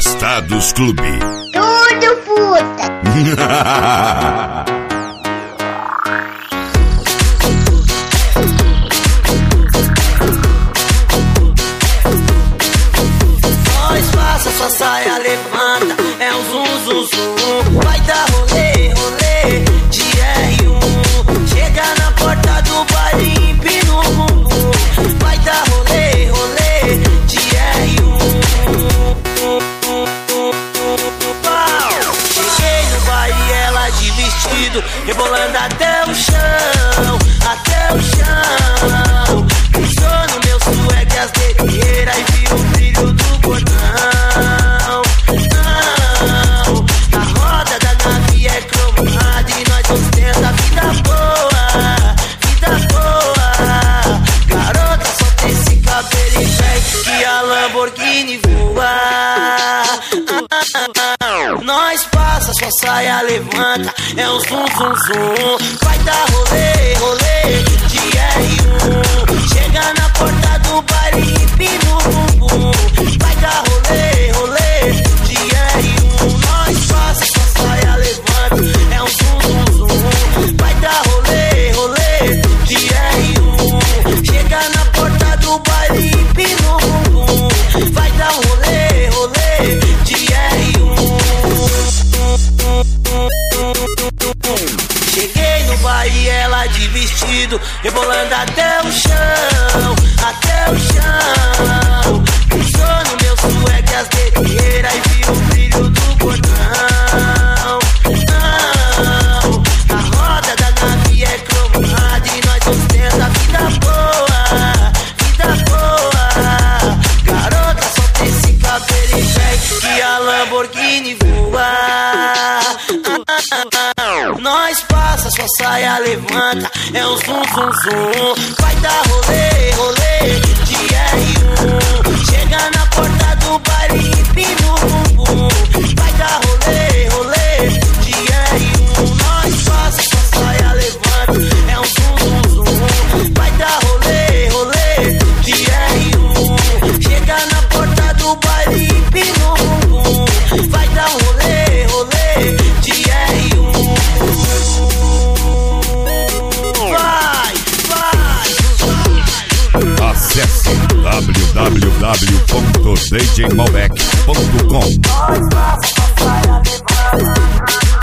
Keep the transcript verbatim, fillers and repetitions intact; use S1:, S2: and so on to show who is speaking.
S1: Afastados Clube.
S2: Tudo puta.
S3: Sua saia levanta, é um zum zum zum. Vai dar rolê, rolê de R um. Chega na porta do baile, empina o bumbum. Vai dar rolê, rolê de R um. Cheguei no baile, ela de vestido, rebolando até o chão, até o chão. Pisou no meu swag, as dedeiras e viu o brilho do cordão. Lamborghini voa. Nós passa, sua saia levanta, é um zum zum zum. Vai dar rolê, rolê de R um. Chega na porta do baile, empina o bumbum. Vai dar rolê, rolê de R um. Nós passa, sua saia levanta, é um zum zum zum. Vai dar rolê, rolê de R um. Chega na porta do baile, empina o bumbum. Vai dar um rolê, rolê de R um. Cheguei no baile, ela de vestido, rebolando até o chão, até o chão. Pisou no meu swag, as dedeiras e viu o brilho do cordão. Não, a roda da nave é cromada e nós ostenta a vida boa, vida boa. Garota, solta esse cabelo e vem que a Lamborghini voa. Nós passa, sua saia levanta, é um zum zum zum. Vai dar rolê, rolê de R um. Chega na porta do baile, empina o bumbum. Vai dar rolê, rolê de R um. Nós passa, sua saia levanta, é um zum zum zum. Vai dar rolê, rolê de R um. Chega na porta do baile, empina o bumbum. Vai dar rolê, rolê de R um. Vai, vai.
S1: Acesse w w w ponto d j malbec ponto com.
S3: Nós passa, sua saia levanta.